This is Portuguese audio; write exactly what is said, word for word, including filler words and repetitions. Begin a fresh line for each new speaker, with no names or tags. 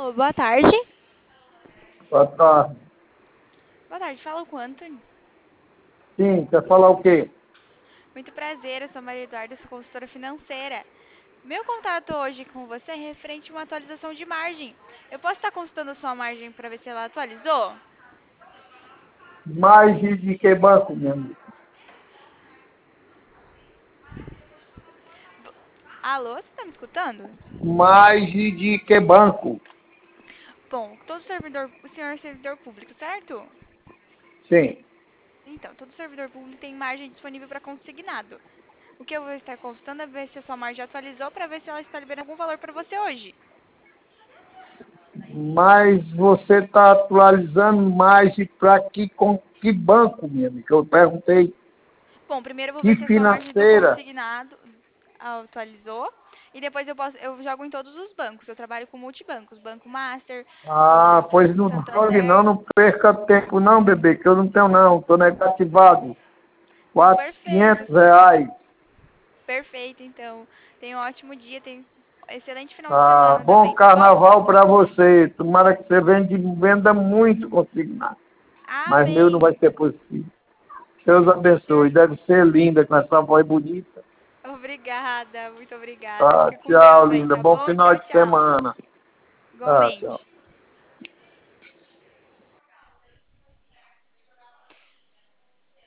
Alô, boa tarde.
Boa tarde.
Boa tarde, fala com o Anthony.
Sim, quer falar o quê?
Muito prazer, eu sou Maria Eduarda, sou consultora financeira. Meu contato hoje com você é referente a uma atualização de margem. Eu posso estar consultando a sua margem para ver se ela atualizou?
Mais de, de que banco, meu amigo?
Alô, você está me escutando?
Mais de, de que banco?
Bom, todo servidor, o senhor é servidor público, certo?
Sim.
Então, todo servidor público tem margem disponível para consignado. O que eu vou estar consultando é ver se a sua margem atualizou para ver se ela está liberando algum valor para você hoje.
Mas você está atualizando mais de para que, com que banco, meu amigo? Eu perguntei.
Bom, primeiro eu vou
Que
ver se a sua margem do
financeira?
consignado atualizou. E depois eu posso, eu jogo em todos os bancos. Eu trabalho com multibancos, Banco Master,
Ah,
o
pois não jogue não,
Santander.
não perca tempo não, bebê, que eu não tenho não, estou negativado.
Não,
Quatro,
perfeito.
quinhentos reais.
Perfeito, então. Tenha um ótimo dia, tenha um excelente final de
Ah,
semana
bom
também, tá bom?
carnaval para você. Tomara que você vende, venda muito consignado. Mas meu não vai
Amém.
ser possível. Deus abençoe.
Per-
Deve ser linda com essa voz bonita.
Obrigada, muito obrigada.
Tá,
Fique com
tchau,
Deus aí,
linda.
tá
Bom
bom?
final
Tchau,
de
tchau.
semana. Tá, tchau.
Igualmente.